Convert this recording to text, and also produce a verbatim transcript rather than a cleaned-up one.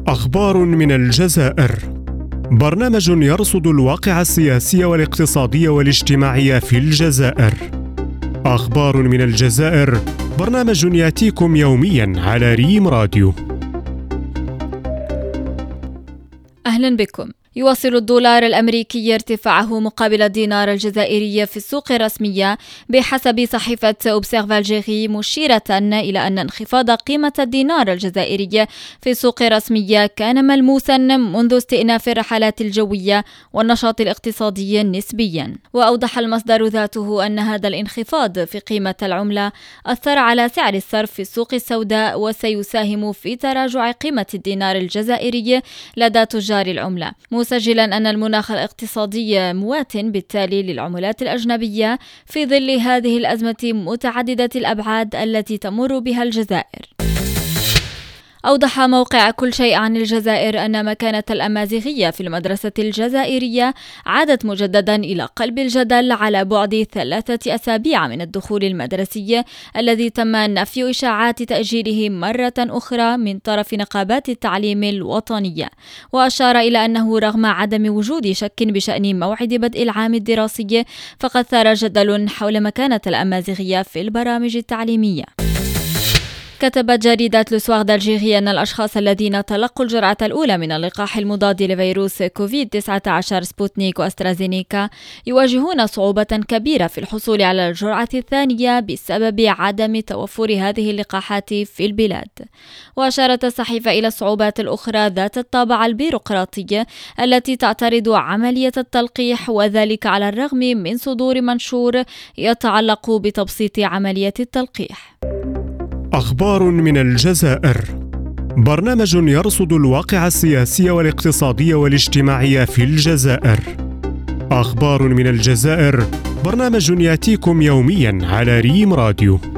أخبار من الجزائر. برنامج يرصد الواقع السياسي والاقتصادي والاجتماعي في الجزائر. أخبار من الجزائر، برنامج يأتيكم يومياً على ريم راديو. أهلاً بكم. يواصل الدولار الأمريكي ارتفاعه مقابل الدينار الجزائري في السوق الرسمية بحسب صحيفة أوبسيرفالجيري، مشيرة إلى أن انخفاض قيمة الدينار الجزائري في السوق الرسمية كان ملموسا منذ استئناف الرحلات الجوية والنشاط الاقتصادي نسبيا. وأوضح المصدر ذاته أن هذا الانخفاض في قيمة العملة أثر على سعر الصرف في السوق السوداء وسيساهم في تراجع قيمة الدينار الجزائري لدى تجار العملة، مسجلا أن المناخ الاقتصادي موات بالتالي للعملات الأجنبية في ظل هذه الأزمة متعددة الأبعاد التي تمر بها الجزائر. أوضح موقع كل شيء عن الجزائر أن مكانة الأمازيغية في المدرسة الجزائرية عادت مجددا إلى قلب الجدل على بعد ثلاثة أسابيع من الدخول المدرسي الذي تم نفي إشاعات تأجيله مرة أخرى من طرف نقابات التعليم الوطنية. وأشار إلى أنه رغم عدم وجود شك بشأن موعد بدء العام الدراسي، فقد ثار جدل حول مكانة الأمازيغية في البرامج التعليمية. كتبت جريدة لو سوار دالجيري أن الأشخاص الذين تلقوا الجرعة الأولى من اللقاح المضاد لفيروس كوفيد تسعة عشر سبوتنيك وأسترازينيكا يواجهون صعوبة كبيرة في الحصول على الجرعة الثانية بسبب عدم توفر هذه اللقاحات في البلاد. وأشارت الصحيفة إلى الصعوبات الأخرى ذات الطابع البيروقراطي التي تعترض عملية التلقيح، وذلك على الرغم من صدور منشور يتعلق بتبسيط عملية التلقيح. أخبار من الجزائر. برنامج يرصد الواقع السياسي والاقتصادي والاجتماعي في الجزائر. أخبار من الجزائر، برنامج يأتيكم يومياً على ريم راديو.